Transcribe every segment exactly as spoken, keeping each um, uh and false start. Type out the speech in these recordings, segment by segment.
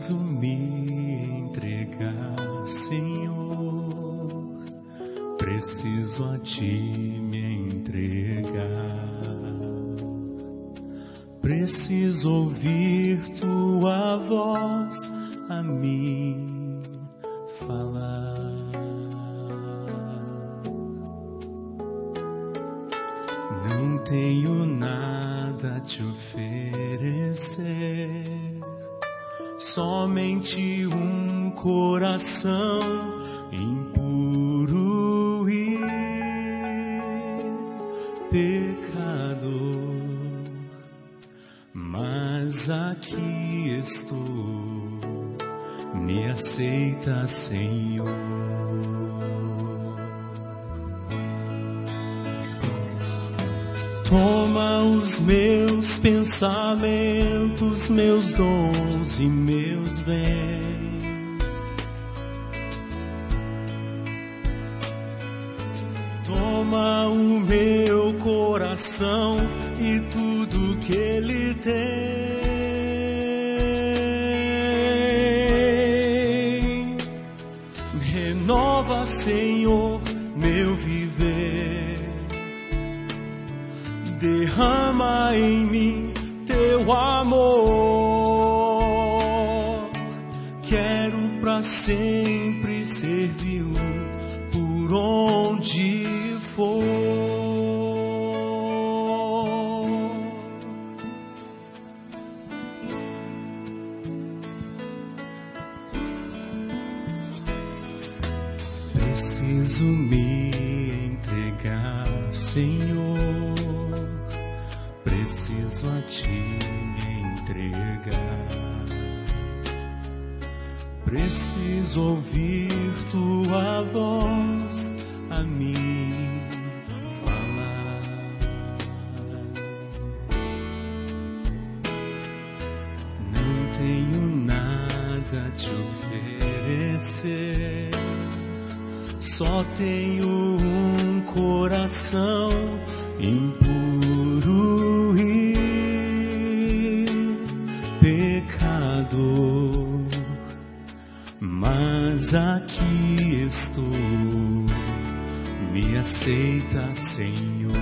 Preciso me entregar, Senhor. Preciso a Ti me entregar. Preciso ouvir Tua voz a mim falar. Não tenho nada a Te oferecer, somente um coração impuro e pecador. Mas aqui estou, me aceita, Senhor. Toma os meus pensamentos, meus dons e meus bens. Toma o meu coração e tudo que ele tem. Renova, Senhor, meu viver. Derrama em mim Teu amor. Quero pra sempre servi-lo por onde for. Preciso me entregar, Senhor. Preciso a Ti me entregar. Preciso ouvir Tua voz a mim falar. Não tenho nada a Te oferecer, só tenho um coração impuro e pecador. Mas aqui estou, me aceita, Senhor.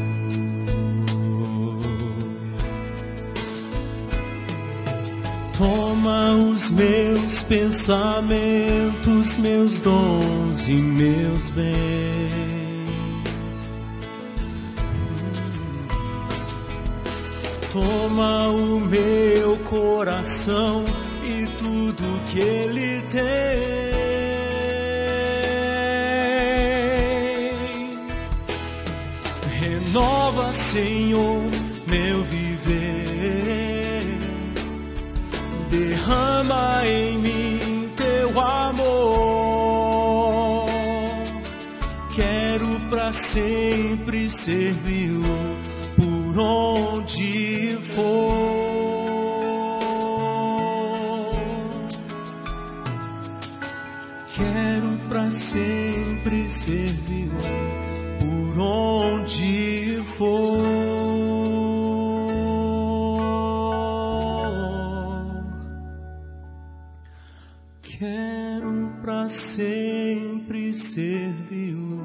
Toma os meus pensamentos, meus dons e meus bens. Toma o meu coração e tudo que ele tem. Renova, Senhor, meu viver. Derrama em mim Teu amor. Quero pra sempre servi-lo por onde for. Quero pra sempre servi-lo por onde for. Quero pra sempre servi-lo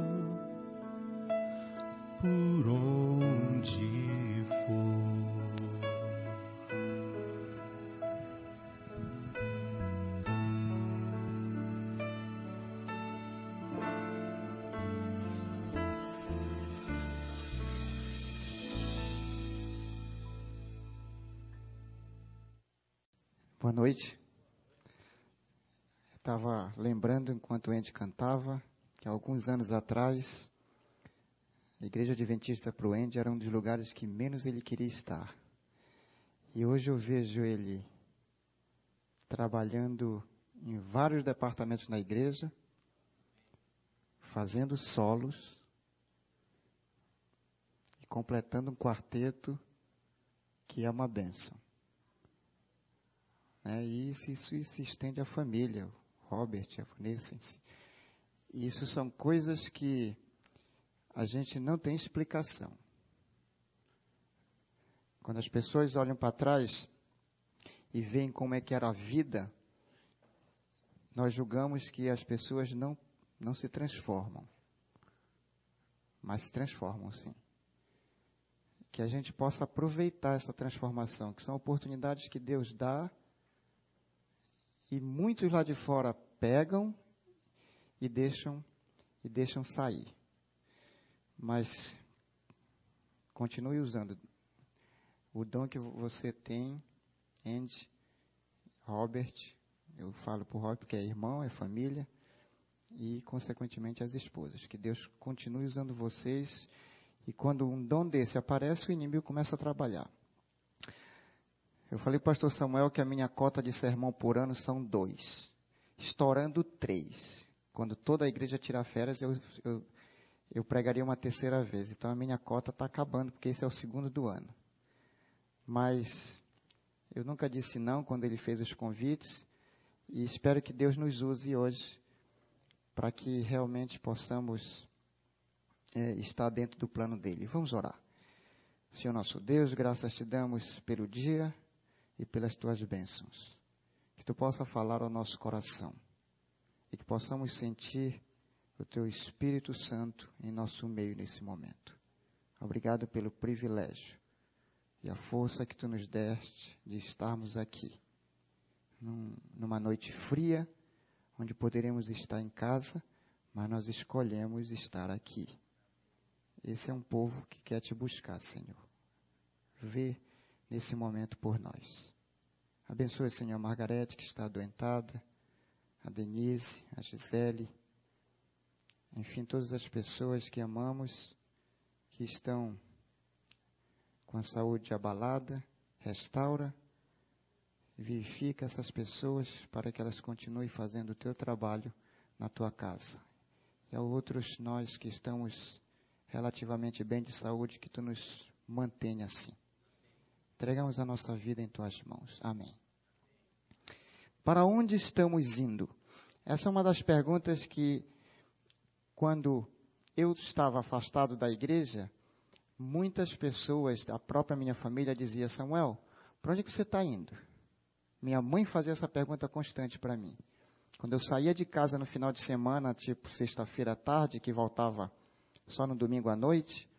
por onde for. Boa noite. Estava lembrando, enquanto o Andy cantava, que há alguns anos atrás, a Igreja Adventista para o Andy era um dos lugares que menos ele queria estar. E hoje eu vejo ele trabalhando em vários departamentos na igreja, fazendo solos e completando um quarteto que é uma bênção. É, e isso, isso, isso se estende à família, o Robert, a Vanessa. Isso são coisas que a gente não tem explicação. Quando as pessoas olham para trás e veem como é que era a vida, nós julgamos que as pessoas não, não se transformam. Mas se transformam, sim. Que a gente possa aproveitar essa transformação, que são oportunidades que Deus dá, e muitos lá de fora pegam e deixam, e deixam sair. Mas continue usando o dom que você tem, Andy, Robert, eu falo por Robert porque é irmão, é família, e consequentemente as esposas. Que Deus continue usando vocês, e quando um dom desse aparece, o inimigo começa a trabalhar. Eu falei para o pastor Samuel que a minha cota de sermão por ano são dois, estourando três. Quando toda a igreja tirar férias, eu, eu, eu pregaria uma terceira vez. Então a minha cota está acabando, porque esse é o segundo do ano. Mas eu nunca disse não quando ele fez os convites, e espero que Deus nos use hoje para que realmente possamos é, estar dentro do plano dele. Vamos orar. Senhor nosso Deus, graças te damos pelo dia e pelas tuas bênçãos. Que tu possa falar ao nosso coração e que possamos sentir o teu Espírito Santo em nosso meio nesse momento. Obrigado pelo privilégio e a força que tu nos deste de estarmos aqui, num, numa noite fria, onde poderemos estar em casa, mas nós escolhemos estar aqui. Esse é um povo que quer te buscar, Senhor. Vê nesse momento por nós. Abençoe, Senhor, a Margarete, que está adoentada, a Denise, a Gisele, enfim, todas as pessoas que amamos, que estão com a saúde abalada. Restaura e vivifica essas pessoas para que elas continuem fazendo o teu trabalho na tua casa. E a outros nós que estamos relativamente bem de saúde, que tu nos mantenha assim. Entregamos a nossa vida em tuas mãos. Amém. Para onde estamos indo? Essa é uma das perguntas que, quando eu estava afastado da igreja, muitas pessoas da própria minha família diziam: Samuel, para onde é que você está indo? Minha mãe fazia essa pergunta constante para mim. Quando eu saía de casa no final de semana, tipo sexta-feira à tarde, que voltava só no domingo à noite,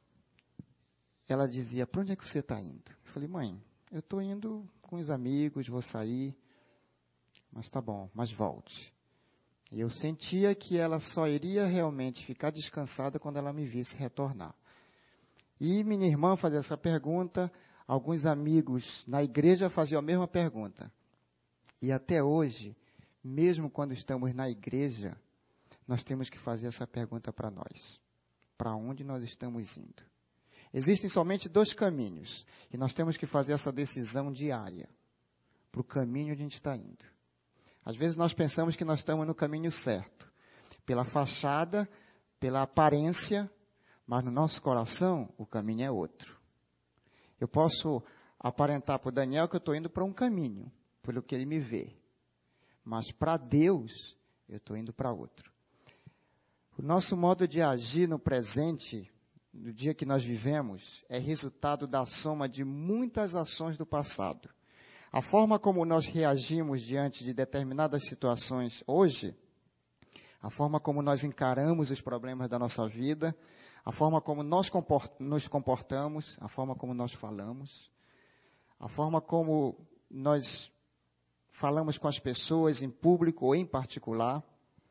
ela dizia: para onde é que você está indo? Eu falei: mãe, eu estou indo com os amigos, vou sair, mas tá bom, mas volte. E eu sentia que ela só iria realmente ficar descansada quando ela me visse retornar. E minha irmã fazia essa pergunta, alguns amigos na igreja faziam a mesma pergunta. E até hoje, mesmo quando estamos na igreja, nós temos que fazer essa pergunta para nós. Para onde nós estamos indo? Existem somente dois caminhos, e nós temos que fazer essa decisão diária, para o caminho onde a gente está indo. Às vezes nós pensamos que nós estamos no caminho certo, pela fachada, pela aparência, mas no nosso coração o caminho é outro. Eu posso aparentar para o Daniel que eu estou indo para um caminho, pelo que ele me vê, mas para Deus eu estou indo para outro. O nosso modo de agir no presente, no dia que nós vivemos, é resultado da soma de muitas ações do passado. A forma como nós reagimos diante de determinadas situações hoje, a forma como nós encaramos os problemas da nossa vida, a forma como nós comport- nos comportamos, a forma como nós falamos, a forma como nós falamos com as pessoas em público ou em particular,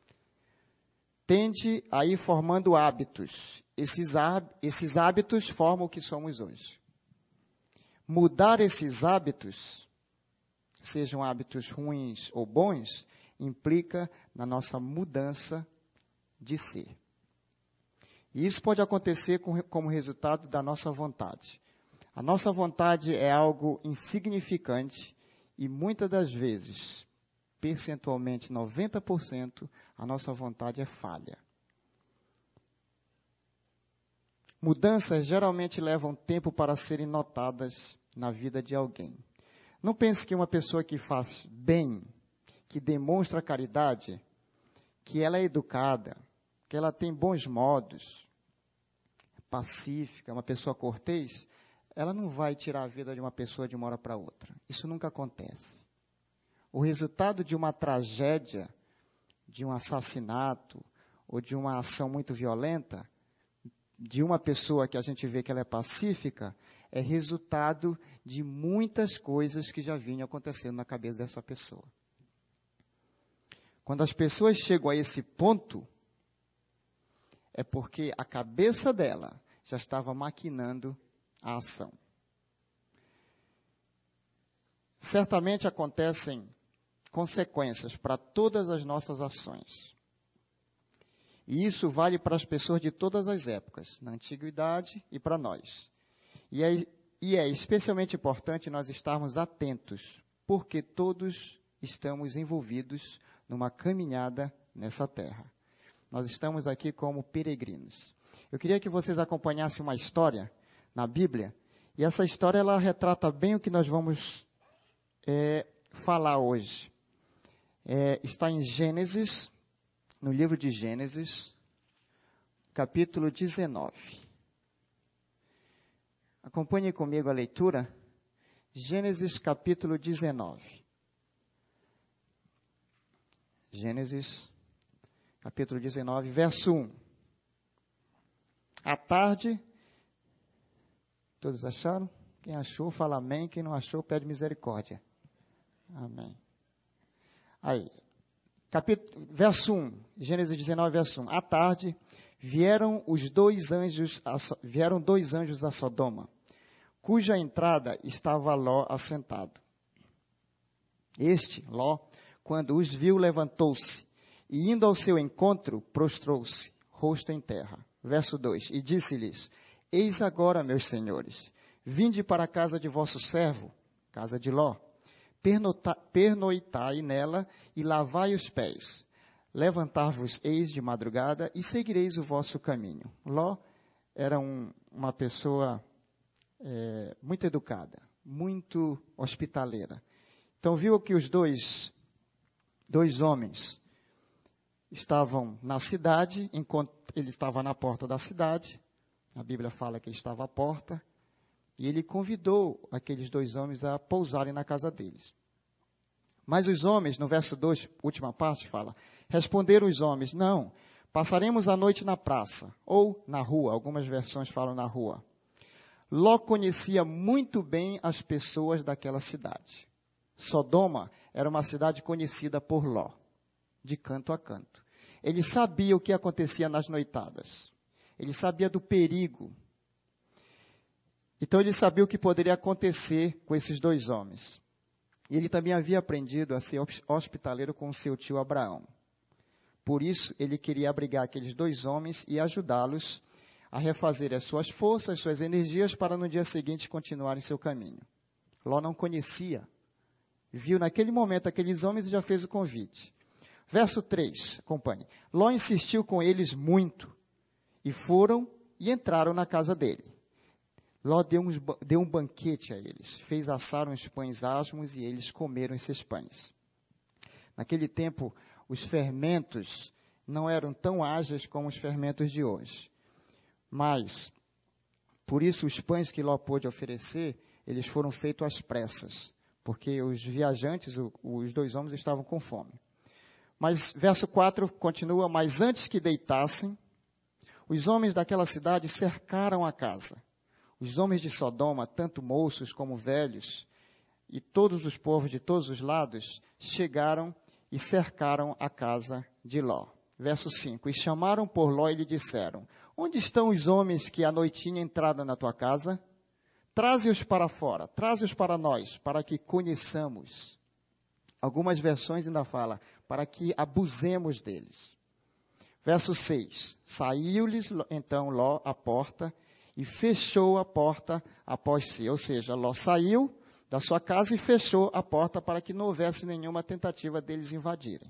tende a ir formando hábitos. Esses, há- esses hábitos formam o que somos hoje. Mudar esses hábitos, sejam hábitos ruins ou bons, implica na nossa mudança de ser. E isso pode acontecer com, como resultado da nossa vontade. A nossa vontade é algo insignificante e muitas das vezes, percentualmente noventa por cento, a nossa vontade é falha. Mudanças geralmente levam tempo para serem notadas na vida de alguém. Não pense que uma pessoa que faz bem, que demonstra caridade, que ela é educada, que ela tem bons modos, pacífica, uma pessoa cortês, ela não vai tirar a vida de uma pessoa de uma hora para outra. Isso nunca acontece. O resultado de uma tragédia, de um assassinato, ou de uma ação muito violenta, de uma pessoa que a gente vê que ela é pacífica, é resultado de muitas coisas que já vinham acontecendo na cabeça dessa pessoa. Quando as pessoas chegam a esse ponto, é porque a cabeça dela já estava maquinando a ação. Certamente acontecem consequências para todas as nossas ações. E isso vale para as pessoas de todas as épocas, na antiguidade e para nós. E é, e é especialmente importante nós estarmos atentos, porque todos estamos envolvidos numa caminhada nessa terra. Nós estamos aqui como peregrinos. Eu queria que vocês acompanhassem uma história na Bíblia, e essa história ela retrata bem o que nós vamos é, falar hoje. É, está em Gênesis, no livro de Gênesis, capítulo dezenove. Acompanhe comigo a leitura. Gênesis, capítulo dezenove. Gênesis, capítulo dezenove, verso um. À tarde, todos acharam? Quem achou, fala amém. Quem não achou, pede misericórdia. Amém. Aí, capítulo, verso um, Gênesis dezenove, verso um. À tarde, vieram os dois anjos, a, vieram dois anjos a Sodoma, cuja entrada estava Ló assentado. Este, Ló, quando os viu, levantou-se, e indo ao seu encontro, prostrou-se, rosto em terra. Verso dois, e disse-lhes, eis agora, meus senhores, vinde para a casa de vosso servo, casa de Ló, pernoitai nela e lavai os pés. Levantar-vos-eis de madrugada e seguireis o vosso caminho. Ló era um, uma pessoa é, muito educada, muito hospitaleira. Então viu que os dois, dois homens estavam na cidade, enquanto ele estava na porta da cidade, a Bíblia fala que ele estava à porta, e ele convidou aqueles dois homens a pousarem na casa deles. Mas os homens, no verso dois, última parte, fala, responderam os homens, não, passaremos a noite na praça, ou na rua, algumas versões falam na rua. Ló conhecia muito bem as pessoas daquela cidade. Sodoma era uma cidade conhecida por Ló, de canto a canto. Ele sabia o que acontecia nas noitadas. Ele sabia do perigo. Então ele sabia o que poderia acontecer com esses dois homens. E ele também havia aprendido a ser hospitaleiro com o seu tio Abraão. Por isso, ele queria abrigar aqueles dois homens e ajudá-los a refazer as suas forças, suas energias, para no dia seguinte continuarem seu caminho. Ló não conhecia. Viu naquele momento aqueles homens e já fez o convite. Verso três, acompanhe. Ló insistiu com eles muito, e foram e entraram na casa dele. Ló deu, uns, deu um banquete a eles, fez assar uns pães asmos e eles comeram esses pães. Naquele tempo, os fermentos não eram tão ágeis como os fermentos de hoje. Mas, por isso, os pães que Ló pôde oferecer, eles foram feitos às pressas, porque os viajantes, o, os dois homens, estavam com fome. Mas, verso quatro continua, mas antes que deitassem, os homens daquela cidade cercaram a casa. Os homens de Sodoma, tanto moços como velhos, e todos os povos de todos os lados, chegaram e cercaram a casa de Ló. Verso cinco, e chamaram por Ló e lhe disseram, onde estão os homens que à noitinha entraram na tua casa? Traze-os para fora, traze-os para nós, para que conheçamos. Algumas versões ainda falam, para que abusemos deles. Verso seis, saiu-lhes então Ló à porta, e fechou a porta após si. Ou seja, Ló saiu da sua casa e fechou a porta para que não houvesse nenhuma tentativa deles invadirem.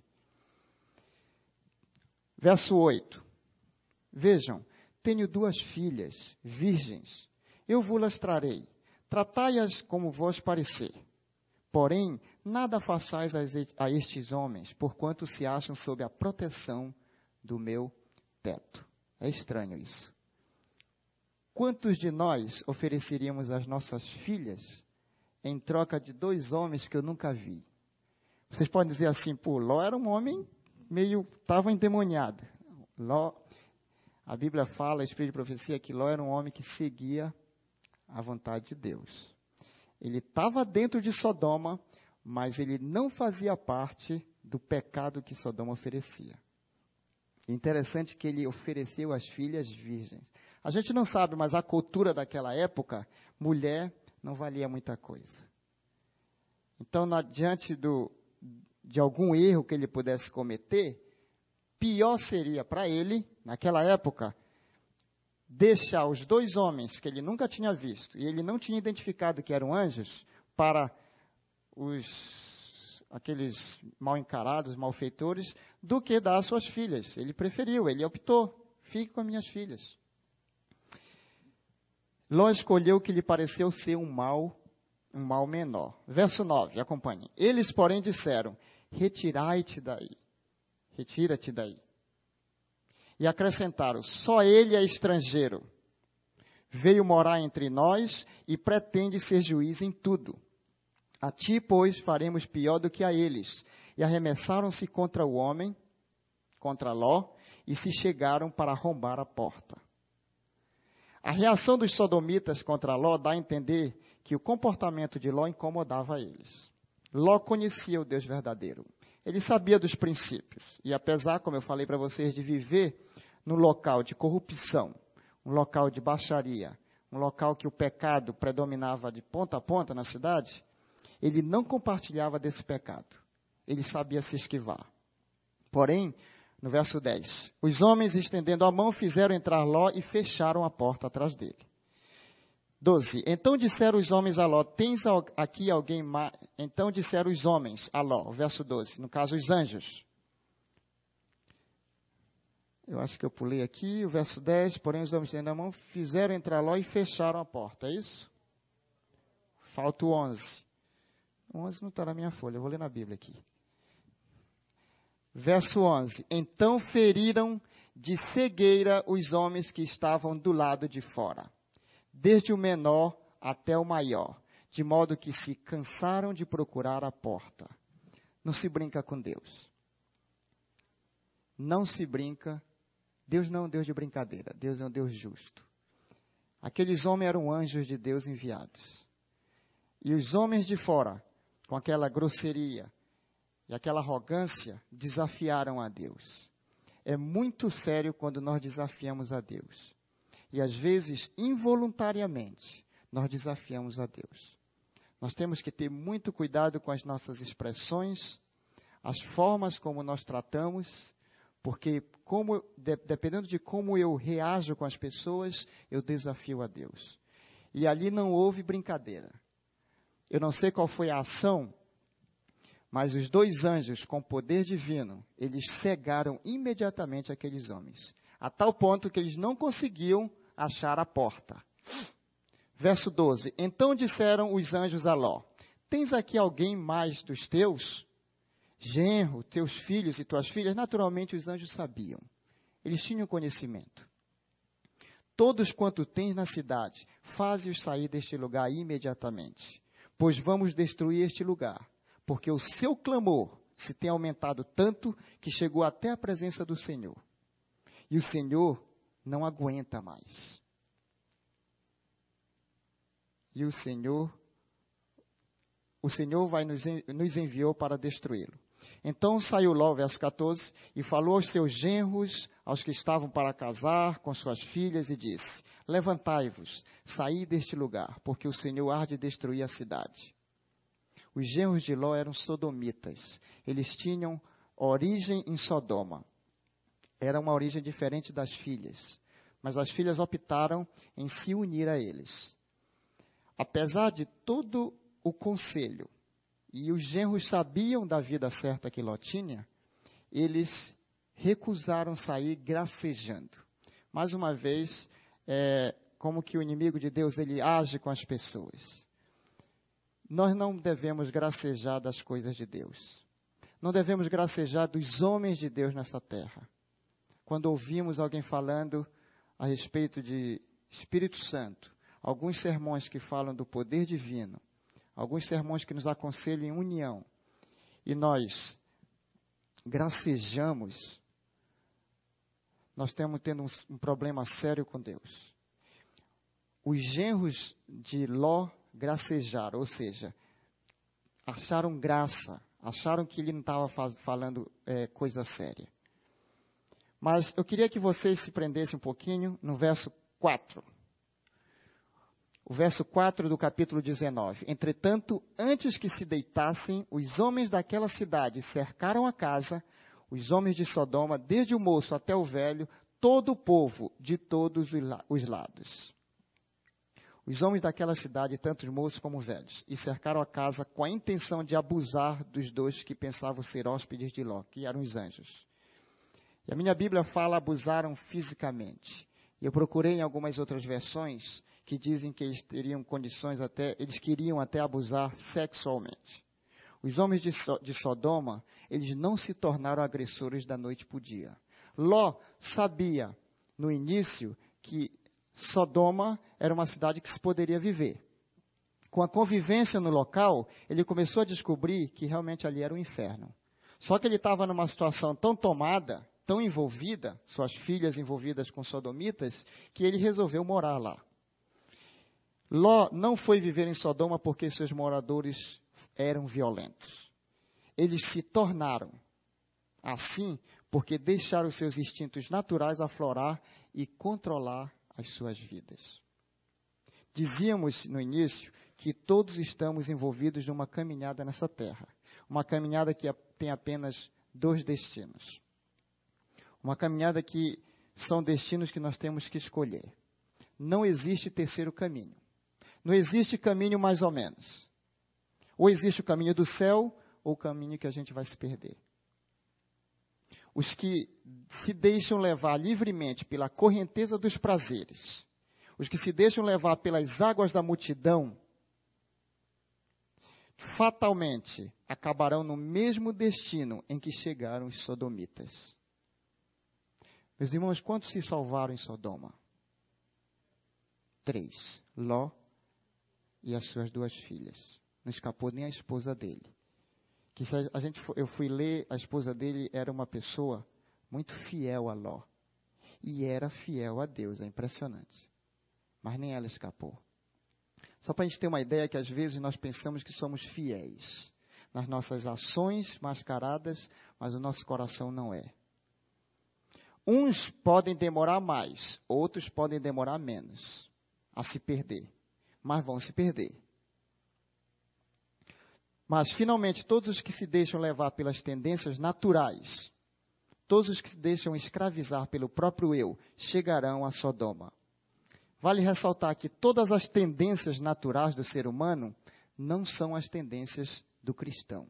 Verso oito. Vejam, tenho duas filhas, virgens. Eu vos trarei. Tratai-as como vos parecer. Porém, nada façais a estes homens, porquanto se acham sob a proteção do meu teto. É estranho isso. quantos de nós ofereceríamos as nossas filhas em troca de dois homens que eu nunca vi? Vocês podem dizer assim, pô, Ló era um homem meio, estava endemoniado. Ló, a Bíblia fala, a Espírito de Profecia, que Ló era um homem que seguia a vontade de Deus. Ele estava dentro de Sodoma, mas ele não fazia parte do pecado que Sodoma oferecia. Interessante que ele ofereceu as filhas virgens. A gente não sabe, mas a cultura daquela época, mulher não valia muita coisa. Então, na, diante do, de algum erro que ele pudesse cometer, pior seria para ele, naquela época, deixar os dois homens que ele nunca tinha visto, e ele não tinha identificado que eram anjos, para os, aqueles mal encarados, malfeitores, do que dar às suas filhas. Ele preferiu, ele optou, fique com as minhas filhas. Ló escolheu o que lhe pareceu ser um mal, um mal menor. Verso nove, acompanhe. Eles, porém, disseram, retirai-te daí, retira-te daí. E acrescentaram, só ele é estrangeiro. Veio morar entre nós e pretende ser juiz em tudo. A ti, pois, faremos pior do que a eles. E arremessaram-se contra o homem, contra Ló, e se chegaram para arrombar a porta. A reação dos sodomitas contra Ló dá a entender que o comportamento de Ló incomodava eles. Ló conhecia o Deus verdadeiro. Ele sabia dos princípios. E apesar, como eu falei para vocês, de viver num local de corrupção, um local de baixaria, um local que o pecado predominava de ponta a ponta na cidade, ele não compartilhava desse pecado. Ele sabia se esquivar. Porém, no verso dez, os homens, estendendo a mão, fizeram entrar Ló e fecharam a porta atrás dele. doze. Então disseram os homens a Ló, tens aqui alguém mais? Então disseram os homens a Ló, verso doze, no caso os anjos. Eu acho que eu pulei aqui, o verso dez, porém os homens estendendo a mão, fizeram entrar Ló e fecharam a porta, é isso? Falta o onze. O onze não está na minha folha, eu vou ler na Bíblia aqui. Verso onze. Então feriram de cegueira os homens que estavam do lado de fora, desde o menor até o maior, de modo que se cansaram de procurar a porta. Não se brinca com Deus. Não se brinca. Deus não é um Deus de brincadeira. Deus é um Deus justo. Aqueles homens eram anjos de Deus enviados. E os homens de fora, com aquela grosseria e aquela arrogância, desafiaram a Deus. É muito sério quando nós desafiamos a Deus. E às vezes, involuntariamente, nós desafiamos a Deus. Nós temos que ter muito cuidado com as nossas expressões, as formas como nós tratamos, porque como, de, dependendo de como eu reajo com as pessoas, eu desafio a Deus. E ali não houve brincadeira. Eu não sei qual foi a ação, mas os dois anjos com poder divino, eles cegaram imediatamente aqueles homens, a tal ponto que eles não conseguiam achar a porta. Verso doze. Então disseram os anjos a Ló, tens aqui alguém mais dos teus? Genro, teus filhos e tuas filhas? Naturalmente os anjos sabiam. Eles tinham conhecimento. Todos quanto tens na cidade, faze-os sair deste lugar imediatamente, pois vamos destruir este lugar, porque o seu clamor se tem aumentado tanto que chegou até a presença do Senhor. E o Senhor não aguenta mais. E o Senhor, o Senhor vai nos, nos enviou para destruí-lo. Então saiu Ló, verso catorze, e falou aos seus genros, aos que estavam para casar, com suas filhas, e disse, levantai-vos, saí deste lugar, porque o Senhor há de destruir a cidade. Os genros de Ló eram sodomitas. Eles tinham origem em Sodoma. Era uma origem diferente das filhas. Mas as filhas optaram em se unir a eles. Apesar de todo o conselho, e os genros sabiam da vida certa que Ló tinha, eles recusaram sair gracejando. Mais uma vez, é, como que o inimigo de Deus, ele age com as pessoas. Nós não devemos gracejar das coisas de Deus. Não devemos gracejar dos homens de Deus nessa terra. Quando ouvimos alguém falando a respeito de Espírito Santo, alguns sermões que falam do poder divino, alguns sermões que nos aconselham em união, e nós gracejamos, nós estamos tendo um, um problema sério com Deus. Os genros de Ló gracejaram, ou seja, acharam graça, acharam que ele não estava falando é, coisa séria. Mas eu queria que vocês se prendessem um pouquinho no verso quatro. O verso quatro do capítulo dezenove. Entretanto, antes que se deitassem, os homens daquela cidade cercaram a casa, os homens de Sodoma, desde o moço até o velho, todo o povo de todos os lados. Os homens daquela cidade, tanto os moços como os velhos, e cercaram a casa com a intenção de abusar dos dois que pensavam ser hóspedes de Ló, que eram os anjos. E a minha Bíblia fala abusaram fisicamente. E eu procurei em algumas outras versões que dizem que eles teriam condições até, eles queriam até abusar sexualmente. Os homens de, so, de Sodoma, eles não se tornaram agressores da noite para o dia. Ló sabia, no início, que Sodoma era uma cidade que se poderia viver. Com a convivência no local, ele começou a descobrir que realmente ali era um inferno. Só que ele estava numa situação tão tomada, tão envolvida, suas filhas envolvidas com sodomitas, que ele resolveu morar lá. Ló não foi viver em Sodoma porque seus moradores eram violentos. Eles se tornaram assim porque deixaram seus instintos naturais aflorar e controlar as suas vidas. Dizíamos no início que todos estamos envolvidos numa caminhada nessa terra. Uma caminhada que tem apenas dois destinos. Uma caminhada que são destinos que nós temos que escolher. Não existe terceiro caminho. Não existe caminho mais ou menos. Ou existe o caminho do céu, ou o caminho que a gente vai se perder. Os que se deixam levar livremente pela correnteza dos prazeres, os que se deixam levar pelas águas da multidão, fatalmente acabarão no mesmo destino em que chegaram os sodomitas. Meus irmãos, quantos se salvaram em Sodoma? Três. Ló e as suas duas filhas. Não escapou nem a esposa dele. Que se a gente, eu fui ler, a esposa dele era uma pessoa muito fiel a Ló. E era fiel a Deus, é impressionante. Mas nem ela escapou. Só para a gente ter uma ideia que às vezes nós pensamos que somos fiéis nas nossas ações mascaradas, mas o nosso coração não é. Uns podem demorar mais, outros podem demorar menos a se perder, mas vão se perder. Mas, finalmente, todos os que se deixam levar pelas tendências naturais, todos os que se deixam escravizar pelo próprio eu, chegarão a Sodoma. Vale ressaltar que todas as tendências naturais do ser humano não são as tendências do cristão.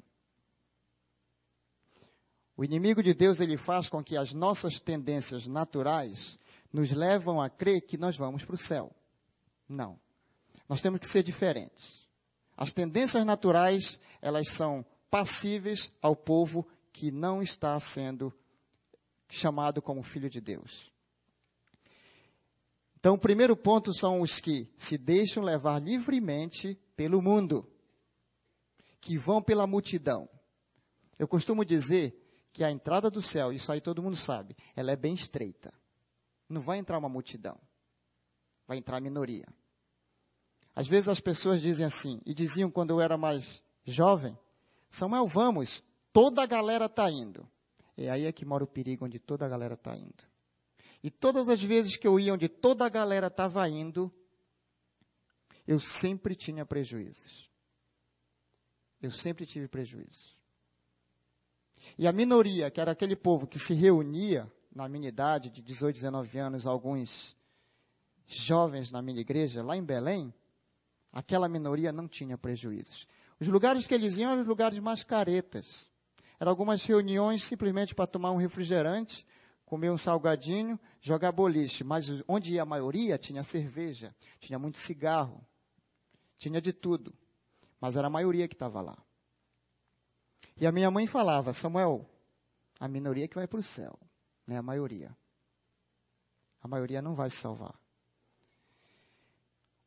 O inimigo de Deus, ele faz com que as nossas tendências naturais nos levam a crer que nós vamos para o céu. Não. Nós temos que ser diferentes. As tendências naturais, elas são passíveis ao povo que não está sendo chamado como filho de Deus. Então, o primeiro ponto são os que se deixam levar livremente pelo mundo, que vão pela multidão. Eu costumo dizer que a entrada do céu, isso aí todo mundo sabe, ela é bem estreita. Não vai entrar uma multidão, vai entrar a minoria. Às vezes as pessoas dizem assim, e diziam quando eu era mais jovem, Samuel, vamos, toda a galera está indo. E aí é que mora o perigo, onde toda a galera está indo. E todas as vezes que eu ia onde toda a galera estava indo, eu sempre tinha prejuízos. Eu sempre tive prejuízos. E a minoria, que era aquele povo que se reunia, na minha idade, de dezoito, dezenove anos, alguns jovens na minha igreja, lá em Belém, aquela minoria não tinha prejuízos. Os lugares que eles iam eram os lugares mais caretas. Eram algumas reuniões simplesmente para tomar um refrigerante, comer um salgadinho, jogar boliche. Mas onde ia a maioria, tinha cerveja, tinha muito cigarro, tinha de tudo. Mas era a maioria que estava lá. E a minha mãe falava, Samuel, a minoria que vai para o céu, não é a maioria. A maioria não vai se salvar.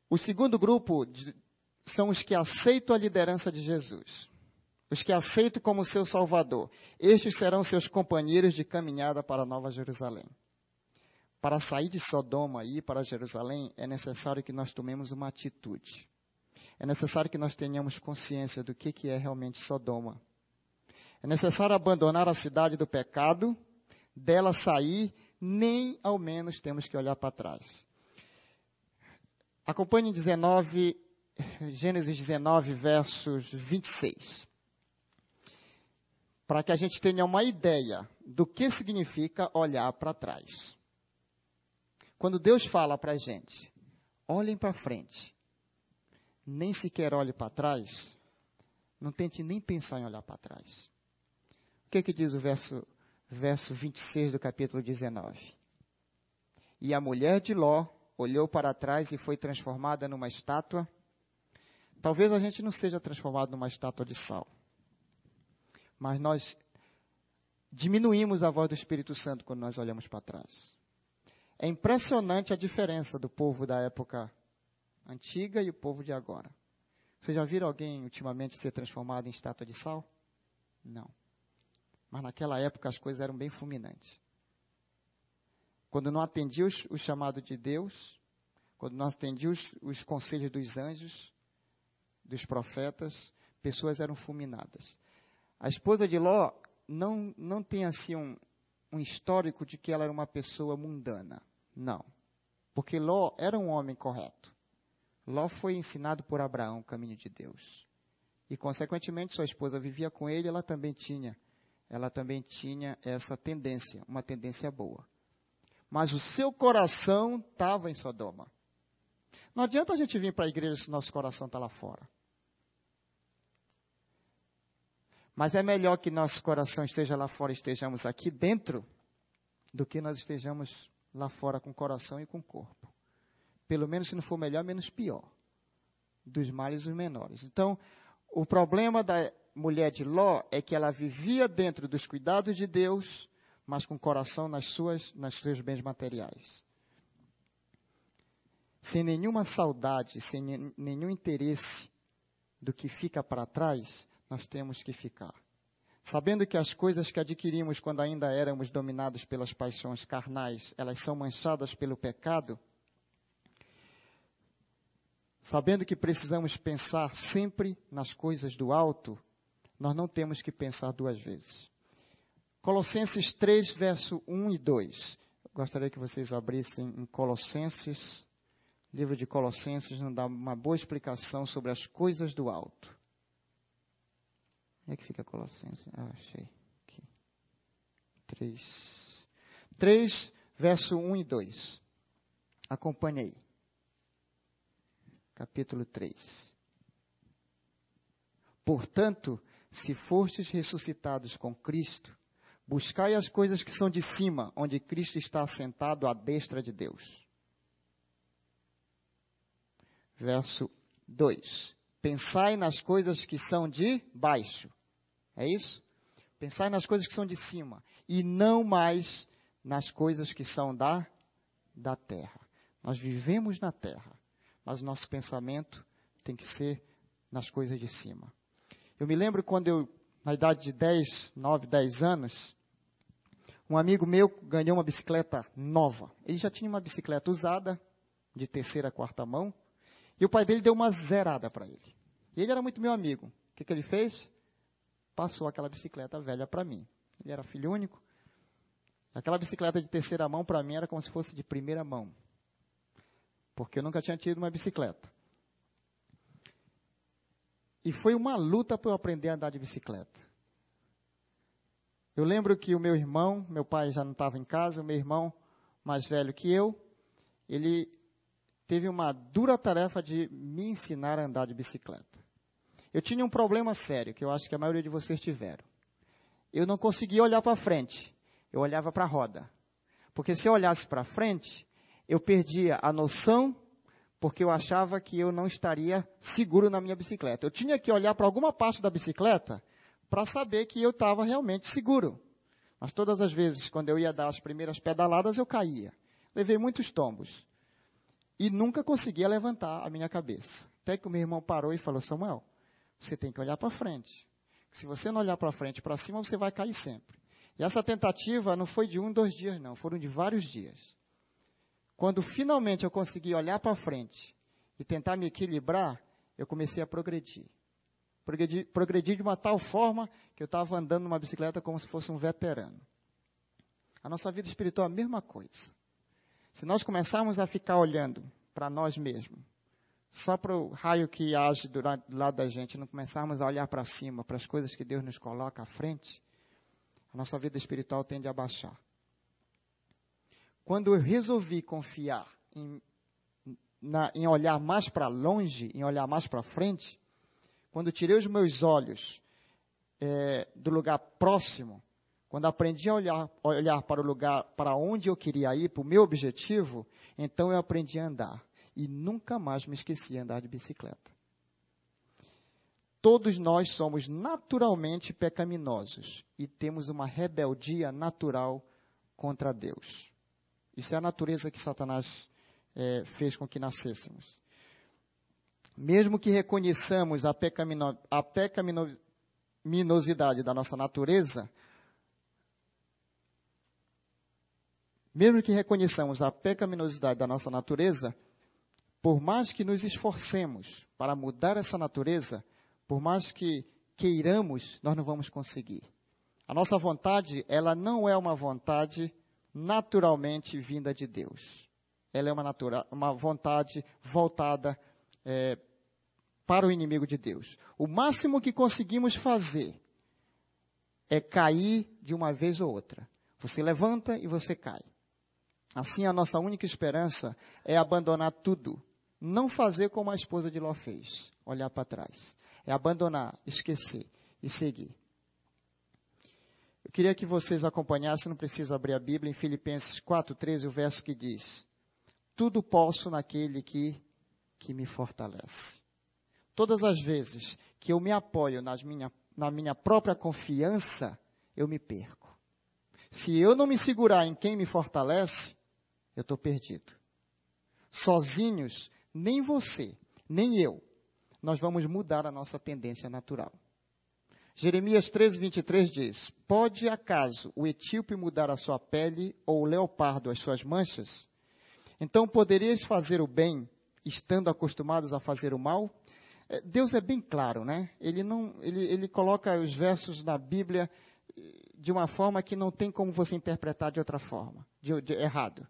O segundo grupo de, são os que aceitam a liderança de Jesus. Os que aceitam como seu Salvador. Estes serão seus companheiros de caminhada para a Nova Jerusalém. Para sair de Sodoma e ir para Jerusalém, é necessário que nós tomemos uma atitude. É necessário que nós tenhamos consciência do que, que é realmente Sodoma. É necessário abandonar a cidade do pecado, dela sair, nem ao menos temos que olhar para trás. Acompanhe dezenove, Gênesis dezenove, versos vinte e seis. Para que a gente tenha uma ideia do que significa olhar para trás. Quando Deus fala para a gente, olhem para frente, nem sequer olhe para trás, não tente nem pensar em olhar para trás. O que que diz o verso, verso vinte e seis do capítulo dezenove? E a mulher de Ló olhou para trás e foi transformada numa estátua. Talvez a gente não seja transformado numa estátua de sal. Mas nós diminuímos a voz do Espírito Santo quando nós olhamos para trás. É impressionante a diferença do povo da época antiga e o povo de agora. Vocês já viram alguém ultimamente ser transformado em estátua de sal? Não. Mas naquela época as coisas eram bem fulminantes. Quando não atendia os, o chamado de Deus, quando não atendia os, os conselhos dos anjos, dos profetas, pessoas eram fulminadas. A esposa de Ló não, não tem assim um, um histórico de que ela era uma pessoa mundana. Não. Porque Ló era um homem correto. Ló foi ensinado por Abraão o caminho de Deus. E, consequentemente, sua esposa vivia com ele, ela também tinha, ela também tinha essa tendência, uma tendência boa. Mas o seu coração estava em Sodoma. Não adianta a gente vir para a igreja se o nosso coração está lá fora. Mas é melhor que nosso coração esteja lá fora e estejamos aqui dentro, do que nós estejamos lá fora com o coração e com o corpo. Pelo menos, se não for melhor, menos pior. Dos males os menores. Então, o problema da mulher de Ló é que ela vivia dentro dos cuidados de Deus, mas com o coração nas suas, nos seus bens materiais. Sem nenhuma saudade, sem nenhum interesse do que fica para trás, nós temos que ficar. Sabendo que as coisas que adquirimos quando ainda éramos dominados pelas paixões carnais, elas são manchadas pelo pecado, sabendo que precisamos pensar sempre nas coisas do alto, nós não temos que pensar duas vezes. Colossenses três, verso um e dois. Eu gostaria que vocês abrissem em Colossenses. O livro de Colossenses nos dá uma boa explicação sobre as coisas do alto. Onde é que fica Colossenses? Ah, achei. Aqui. três. três, verso um e dois. Acompanhe aí. Capítulo três. Portanto, se fostes ressuscitados com Cristo, buscai as coisas que são de cima, onde Cristo está assentado à destra de Deus. Verso dois. Pensai nas coisas que são de baixo. É isso? Pensai nas coisas que são de cima. E não mais nas coisas que são da, da terra. Nós vivemos na terra. Mas o nosso pensamento tem que ser nas coisas de cima. Eu me lembro quando eu, na idade de dez, nove, dez anos, um amigo meu ganhou uma bicicleta nova. Ele já tinha uma bicicleta usada, de terceira, quarta mão, e o pai dele deu uma zerada para ele. E ele era muito meu amigo. O que, que ele fez? Passou aquela bicicleta velha para mim. Ele era filho único. Aquela bicicleta de terceira mão, para mim, era como se fosse de primeira mão. Porque eu nunca tinha tido uma bicicleta. E foi uma luta para eu aprender a andar de bicicleta. Eu lembro que o meu irmão, meu pai já não estava em casa, o meu irmão mais velho que eu, ele teve uma dura tarefa de me ensinar a andar de bicicleta. Eu tinha um problema sério, que eu acho que a maioria de vocês tiveram. Eu não conseguia olhar para frente, eu olhava para a roda. Porque se eu olhasse para frente, eu perdia a noção, porque eu achava que eu não estaria seguro na minha bicicleta. Eu tinha que olhar para alguma parte da bicicleta para saber que eu estava realmente seguro. Mas todas as vezes, quando eu ia dar as primeiras pedaladas, eu caía. Levei muitos tombos. e nunca conseguia levantar a minha cabeça. Até que o meu irmão parou e falou, Samuel, você tem que olhar para frente. Se você não olhar para frente, para cima, você vai cair sempre. E essa tentativa não foi de um, dois dias, não. Foram de vários dias. Quando finalmente eu consegui olhar para frente e tentar me equilibrar, eu comecei a progredir. Progredi, progredi de uma tal forma que eu estava andando numa bicicleta como se fosse um veterano. A nossa vida espiritual é a mesma coisa. Se nós começarmos a ficar olhando para nós mesmos, só para o raio que age do lado da gente, não começarmos a olhar para cima, para as coisas que Deus nos coloca à frente, a nossa vida espiritual tende a baixar. Quando eu resolvi confiar em, na, em olhar mais para longe, em olhar mais para frente, quando tirei os meus olhos é, do lugar próximo, quando aprendi a olhar, olhar para o lugar para onde eu queria ir, para o meu objetivo, então eu aprendi a andar. E nunca mais me esqueci de andar de bicicleta. Todos nós somos naturalmente pecaminosos e temos uma rebeldia natural contra Deus. Isso é a natureza que Satanás é, fez com que nascêssemos. Mesmo que reconheçamos a, pecamino, a pecaminosidade da nossa natureza, mesmo que reconheçamos a pecaminosidade da nossa natureza, por mais que nos esforcemos para mudar essa natureza, por mais que queiramos, nós não vamos conseguir. A nossa vontade, ela não é uma vontade naturalmente vinda de Deus. Ela é uma, natura, uma vontade voltada é, para o inimigo de Deus. O máximo que conseguimos fazer é cair de uma vez ou outra. Você levanta e você cai. Assim, a nossa única esperança é abandonar tudo. Não fazer como a esposa de Ló fez, olhar para trás. É abandonar, esquecer e seguir. Eu queria que vocês acompanhassem, não precisa abrir a Bíblia, em Filipenses quatro, treze, o verso que diz, tudo posso naquele que, que me fortalece. Todas as vezes que eu me apoio nas minha, na minha própria confiança, eu me perco. Se eu não me segurar em quem me fortalece, eu estou perdido. Sozinhos, nem você, nem eu, nós vamos mudar a nossa tendência natural. Jeremias treze, vinte e três diz, pode acaso o etíope mudar a sua pele ou o leopardo as suas manchas? Então poderias fazer o bem, estando acostumados a fazer o mal? Deus é bem claro, né? Ele, não, ele, ele coloca os versos na Bíblia de uma forma que não tem como você interpretar de outra forma, de, de errado.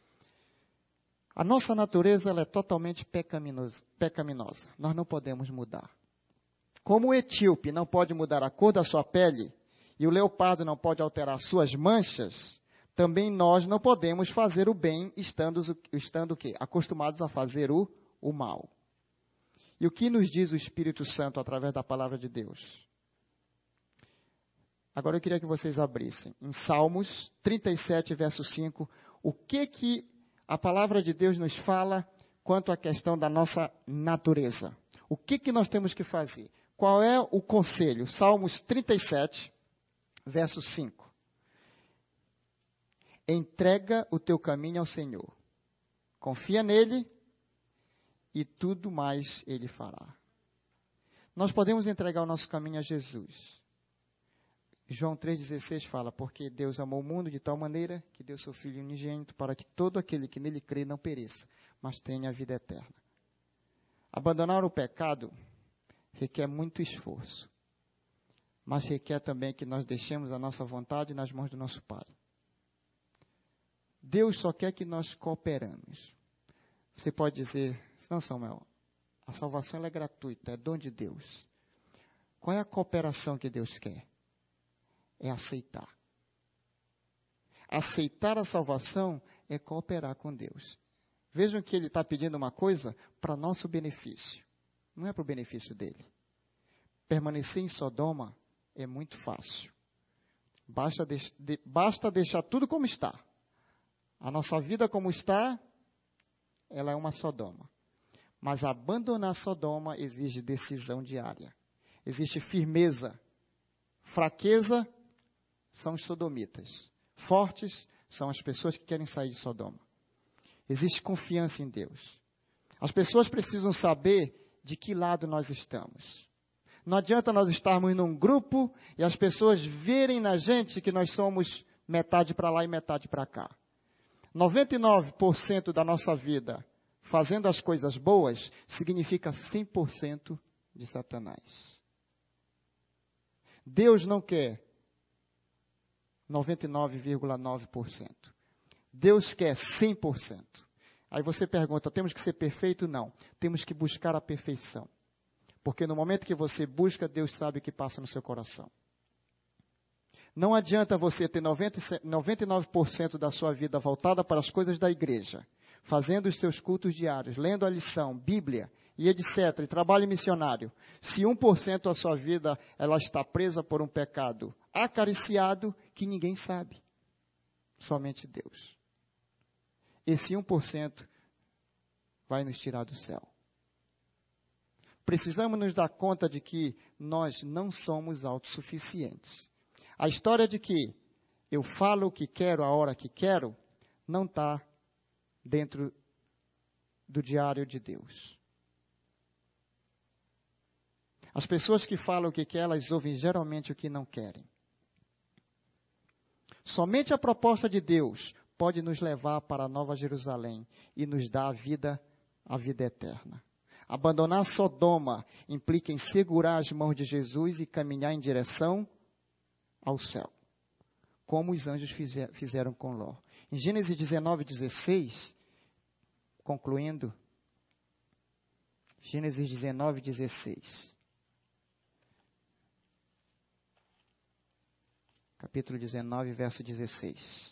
A nossa natureza ela é totalmente pecaminosa, pecaminosa. Nós não podemos mudar. Como o etíope não pode mudar a cor da sua pele e o leopardo não pode alterar suas manchas, também nós não podemos fazer o bem estando, estando o quê? Acostumados a fazer o, o mal. E o que nos diz o Espírito Santo através da palavra de Deus? Agora eu queria que vocês abrissem em Salmos trinta e sete, verso cinco, o que que a palavra de Deus nos fala quanto à questão da nossa natureza. O que que nós temos que fazer? Qual é o conselho? Salmos trinta e sete, verso cinco. Entrega o teu caminho ao Senhor. Confia nele e tudo mais ele fará. Nós podemos entregar o nosso caminho a Jesus. João três, dezesseis fala, porque Deus amou o mundo de tal maneira que deu seu Filho unigênito para que todo aquele que nele crê não pereça, mas tenha a vida eterna. Abandonar o pecado requer muito esforço, mas requer também que nós deixemos a nossa vontade nas mãos do nosso Pai. Deus só quer que nós cooperamos. Você pode dizer, não, Samuel, a salvação ela é gratuita, é dom de Deus. Qual é a cooperação que Deus quer? É aceitar. Aceitar a salvação é cooperar com Deus. Vejam que ele está pedindo uma coisa para nosso benefício. Não é para o benefício dele. Permanecer em Sodoma é muito fácil. Basta, de, de, basta deixar tudo como está. A nossa vida como está, ela é uma Sodoma. Mas abandonar Sodoma exige decisão diária. Existe firmeza. Fraqueza são os sodomitas. Fortes são as pessoas que querem sair de Sodoma. Existe confiança em Deus. As pessoas precisam saber de que lado nós estamos. Não adianta nós estarmos num grupo e as pessoas verem na gente que nós somos metade para lá e metade para cá. noventa e nove por cento da nossa vida fazendo as coisas boas significa cem por cento de Satanás. Deus não quer noventa e nove vírgula nove por cento. Deus quer cem por cento. Aí você pergunta, temos que ser perfeito? Não. Temos que buscar a perfeição. Porque no momento que você busca, Deus sabe o que passa no seu coração. Não adianta você ter noventa e nove por cento da sua vida voltada para as coisas da igreja, fazendo os seus cultos diários, lendo a lição, Bíblia e etcétera, e trabalho missionário. Se um por cento da sua vida ela está presa por um pecado acariciado que ninguém sabe, somente Deus. Esse um por cento vai nos tirar do céu. Precisamos nos dar conta de que nós não somos autossuficientes. A história de que eu falo o que quero, a hora que quero, não está dentro do diário de Deus. As pessoas que falam o que querem, elas ouvem geralmente o que não querem. Somente a proposta de Deus pode nos levar para a Nova Jerusalém e nos dar a vida, a vida eterna. Abandonar Sodoma implica em segurar as mãos de Jesus e caminhar em direção ao céu, como os anjos fizer, fizeram com Ló. Em Gênesis dezenove, dezesseis, concluindo, Gênesis dezenove, dezesseis. Capítulo dezenove, verso dezesseis.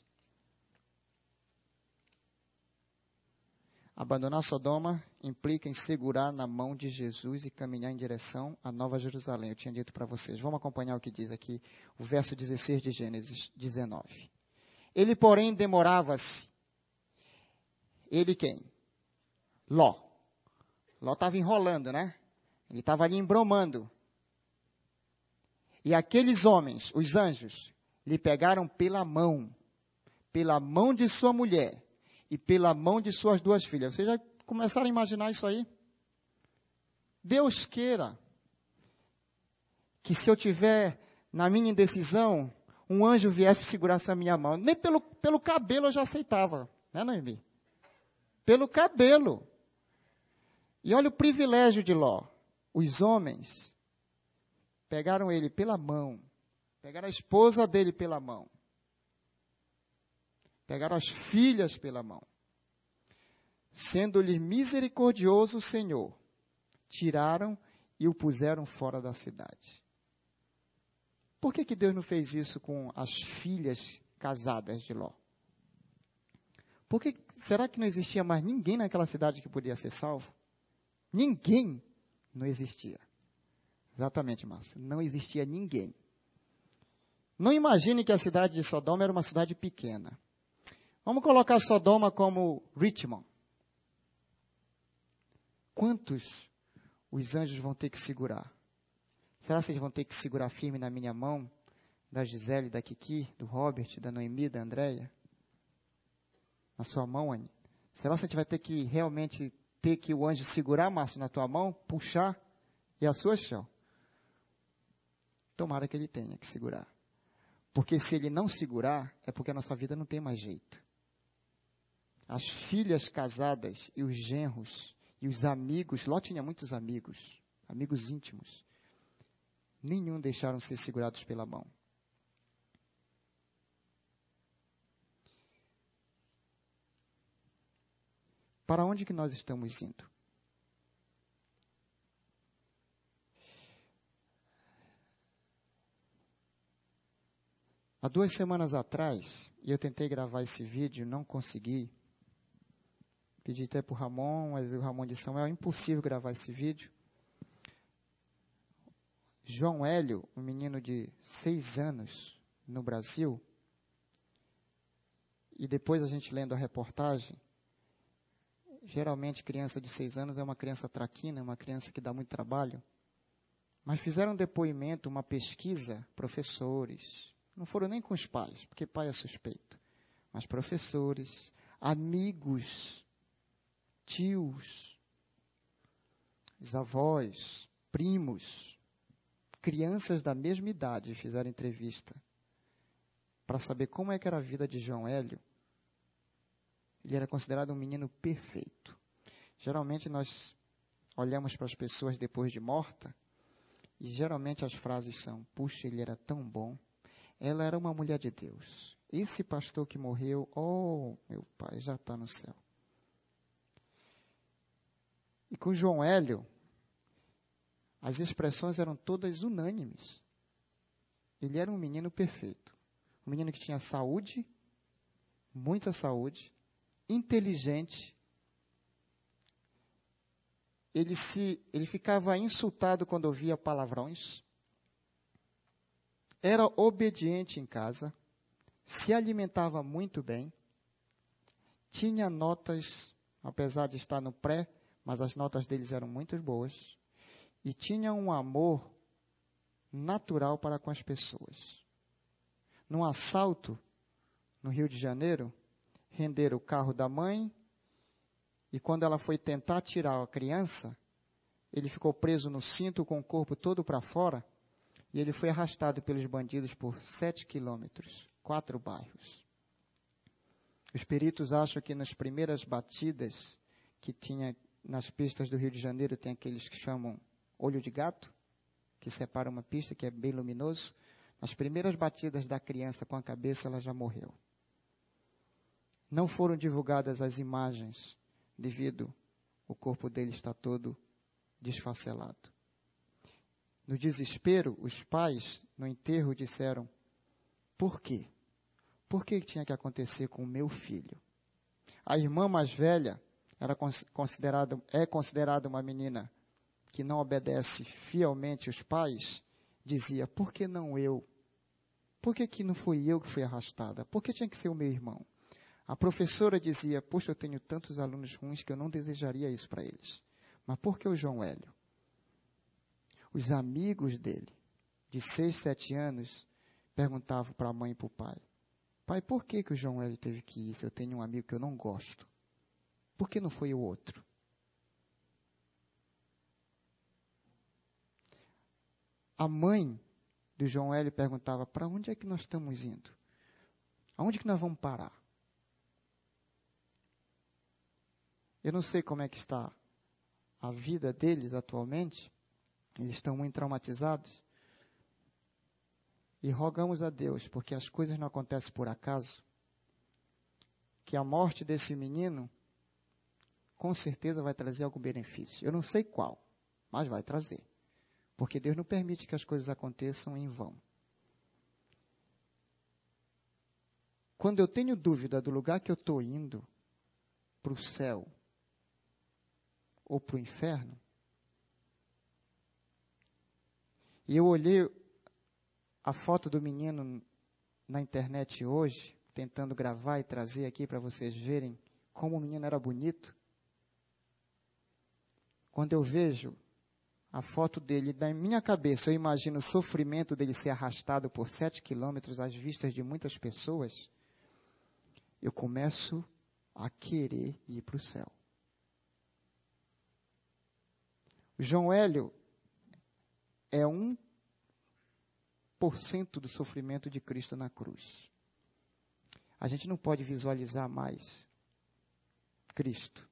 Abandonar Sodoma implica em segurar na mão de Jesus e caminhar em direção à Nova Jerusalém. Eu tinha dito para vocês. Vamos acompanhar o que diz aqui o verso dezesseis de Gênesis dezenove. Ele, porém, demorava-se. Ele quem? Ló. Ló estava enrolando, né? Ele estava ali embromando. E aqueles homens, os anjos, lhe pegaram pela mão, pela mão de sua mulher e pela mão de suas duas filhas. Vocês já começaram a imaginar isso aí? Deus queira que se eu tiver na minha indecisão, um anjo viesse segurar essa minha mão. Nem pelo, pelo cabelo eu já aceitava, né, Noemi? Pelo cabelo. E olha o privilégio de Ló. Os homens pegaram ele pela mão, pegaram a esposa dele pela mão, pegaram as filhas pela mão. Sendo-lhe misericordioso o Senhor, tiraram e o puseram fora da cidade. Por que que Deus não fez isso com as filhas casadas de Ló? Porque, será que não existia mais ninguém naquela cidade que podia ser salvo? Ninguém não existia. Exatamente, Márcio. Não existia ninguém. Não imagine que a cidade de Sodoma era uma cidade pequena. Vamos colocar Sodoma como Richmond. Quantos os anjos vão ter que segurar? Será que eles vão ter que segurar firme na minha mão? Da Gisele, da Kiki, do Robert, da Noemi, da Andréia? Na sua mão, Anne? Será que a gente vai ter que realmente ter que o anjo segurar, Márcio, na tua mão, puxar e a sua chão? Tomara que ele tenha que segurar. Porque se ele não segurar, é porque a nossa vida não tem mais jeito. As filhas casadas e os genros e os amigos, Ló tinha muitos amigos, amigos íntimos. Nenhum deixaram ser segurados pela mão. Para onde que nós estamos indo? Há duas semanas atrás, eu tentei gravar esse vídeo, não consegui. Pedi até para o Ramon, mas o Ramon disse, é impossível gravar esse vídeo. João Hélio, um menino de seis anos no Brasil, e depois a gente lendo a reportagem, geralmente criança de seis anos é uma criança traquina, uma criança que dá muito trabalho, mas fizeram um depoimento, uma pesquisa, professores, não foram nem com os pais, porque pai é suspeito, mas professores, amigos, tios, os avós, primos, crianças da mesma idade fizeram entrevista para saber como é que era a vida de João Hélio. Ele era considerado um menino perfeito. Geralmente nós olhamos para as pessoas depois de morta e geralmente as frases são: puxa, ele era tão bom, ela era uma mulher de Deus. Esse pastor que morreu, oh, meu pai, já está no céu. E com João Hélio, as expressões eram todas unânimes. Ele era um menino perfeito. Um menino que tinha saúde, muita saúde, inteligente. Ele, se, ele ficava insultado quando ouvia palavrões. Era obediente em casa. Se alimentava muito bem. Tinha notas, apesar de estar no pré, mas as notas deles eram muito boas. E tinha um amor natural para com as pessoas. Num assalto, no Rio de Janeiro, renderam o carro da mãe, e quando ela foi tentar tirar a criança, ele ficou preso no cinto com o corpo todo para fora, e ele foi arrastado pelos bandidos por sete quilômetros, quatro bairros. Os peritos acham que nas primeiras batidas que tinha nas pistas do Rio de Janeiro, tem aqueles que chamam olho de gato, que separa uma pista que é bem luminoso. Nas primeiras batidas da criança com a cabeça, ela já morreu. Não foram divulgadas as imagens, devido o corpo dele estar todo desfacelado. No desespero, os pais, no enterro, disseram: por quê? Por que tinha que acontecer com o meu filho? A irmã mais velha era considerada, é considerada uma menina que não obedece fielmente os pais, dizia: por que não eu? Por que, que não fui eu que fui arrastada? Por que tinha que ser o meu irmão? A professora dizia: poxa, eu tenho tantos alunos ruins que eu não desejaria isso para eles. Mas por que o João Hélio? Os amigos dele, de seis, sete anos, perguntavam para a mãe e para o pai: pai, por que, que o João Hélio teve que ir se eu tenho um amigo que eu não gosto? Por que não foi o outro? A mãe do João Hélio perguntava: para onde é que nós estamos indo? Aonde que nós vamos parar? Eu não sei como é que está a vida deles atualmente. Eles estão muito traumatizados. E rogamos a Deus, porque as coisas não acontecem por acaso, que a morte desse menino com certeza vai trazer algum benefício. Eu não sei qual, mas vai trazer. Porque Deus não permite que as coisas aconteçam em vão. Quando eu tenho dúvida do lugar que eu estou indo, para o céu ou para o inferno, e eu olhei a foto do menino na internet hoje, tentando gravar e trazer aqui para vocês verem como o menino era bonito. Quando eu vejo a foto dele, na minha cabeça, eu imagino o sofrimento dele ser arrastado por sete quilômetros às vistas de muitas pessoas, eu começo a querer ir para o céu. O João Hélio é um por cento do sofrimento de Cristo na cruz. A gente não pode visualizar mais Cristo.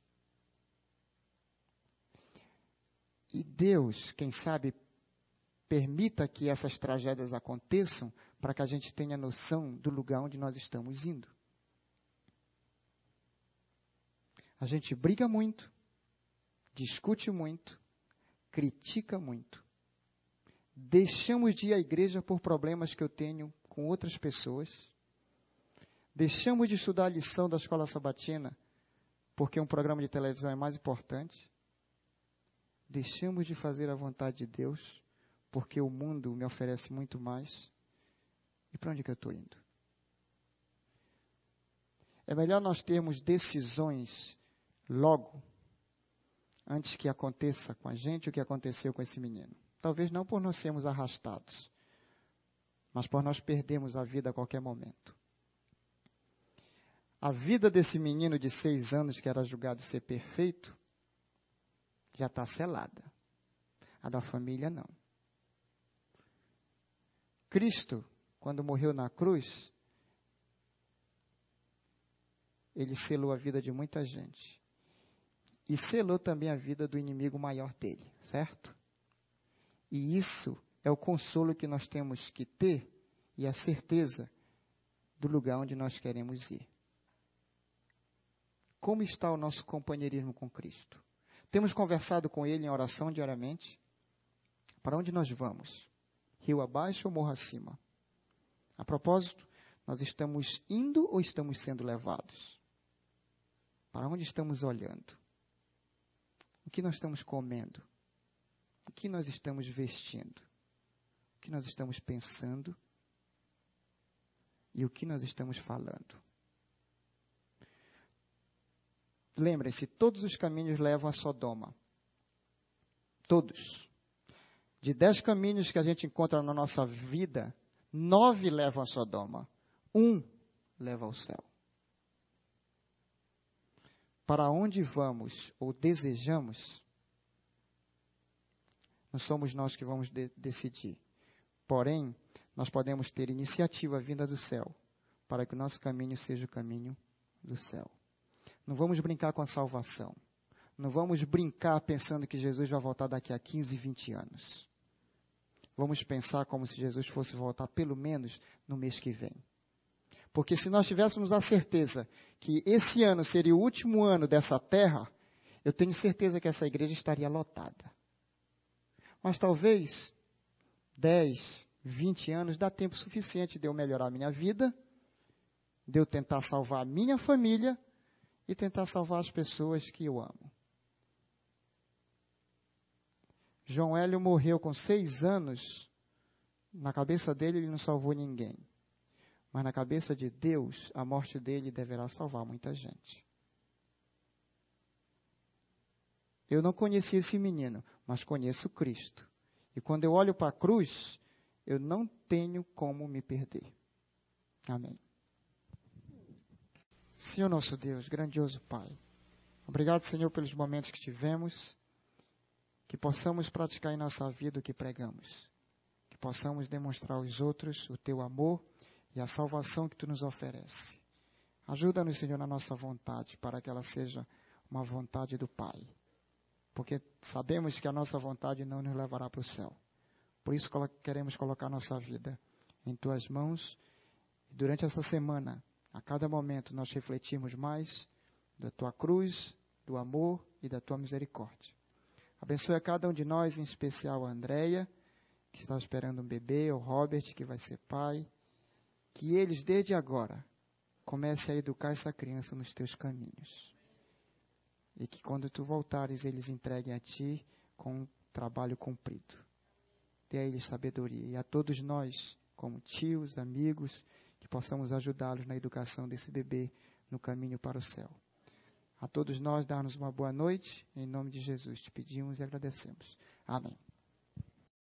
E Deus, quem sabe, permita que essas tragédias aconteçam para que a gente tenha noção do lugar onde nós estamos indo. A gente briga muito, discute muito, critica muito. Deixamos de ir à igreja por problemas que eu tenho com outras pessoas. Deixamos de estudar a lição da escola sabatina porque um programa de televisão é mais importante. Deixamos de fazer a vontade de Deus porque o mundo me oferece muito mais. E para onde que eu estou indo? É melhor nós termos decisões logo, antes que aconteça com a gente o que aconteceu com esse menino. Talvez não por nós sermos arrastados, mas por nós perdermos a vida a qualquer momento. A vida desse menino de seis anos, que era julgado ser perfeito, já está selada. A da família, não. Cristo, quando morreu na cruz, ele selou a vida de muita gente. E selou também a vida do inimigo maior dele, certo? E isso é o consolo que nós temos que ter e a certeza do lugar onde nós queremos ir. Como está o nosso companheirismo com Cristo? Temos conversado com Ele em oração diariamente? Para onde nós vamos? Rio abaixo ou morro acima? A propósito, nós estamos indo ou estamos sendo levados? Para onde estamos olhando? O que nós estamos comendo? O que nós estamos vestindo? O que nós estamos pensando? E o que nós estamos falando? Lembrem-se, todos os caminhos levam a Sodoma. Todos. De dez caminhos que a gente encontra na nossa vida, nove levam a Sodoma. Um leva ao céu. Para onde vamos ou desejamos, não somos nós que vamos de- decidir. Porém, nós podemos ter iniciativa vinda do céu, para que o nosso caminho seja o caminho do céu. Não vamos brincar com a salvação. Não vamos brincar pensando que Jesus vai voltar daqui a quinze, vinte anos. Vamos pensar como se Jesus fosse voltar pelo menos no mês que vem. Porque se nós tivéssemos a certeza que esse ano seria o último ano dessa terra, eu tenho certeza que essa igreja estaria lotada. Mas talvez dez, vinte anos dá tempo suficiente de eu melhorar a minha vida, de eu tentar salvar a minha família e tentar salvar as pessoas que eu amo. João Hélio morreu com seis anos. Na cabeça dele, ele não salvou ninguém. Mas na cabeça de Deus, a morte dele deverá salvar muita gente. Eu não conheci esse menino, mas conheço Cristo. E quando eu olho para a cruz, eu não tenho como me perder. Amém. Senhor nosso Deus, grandioso Pai, obrigado, Senhor, pelos momentos que tivemos, que possamos praticar em nossa vida o que pregamos, que possamos demonstrar aos outros o Teu amor e a salvação que Tu nos oferece. Ajuda-nos, Senhor, na nossa vontade, para que ela seja uma vontade do Pai, porque sabemos que a nossa vontade não nos levará para o céu. Por isso queremos colocar nossa vida em Tuas mãos, e durante essa semana, a cada momento, nós refletirmos mais da Tua cruz, do amor e da Tua misericórdia. Abençoe a cada um de nós, em especial a Andréia, que está esperando um bebê, o Robert, que vai ser pai. Que eles, desde agora, comecem a educar essa criança nos Teus caminhos. E que quando Tu voltares, eles entreguem a Ti com um trabalho cumprido. Dê a eles sabedoria. E a todos nós, como tios, amigos, que possamos ajudá-los na educação desse bebê no caminho para o céu. A todos nós, dar-nos uma boa noite. Em nome de Jesus, te pedimos e agradecemos. Amém.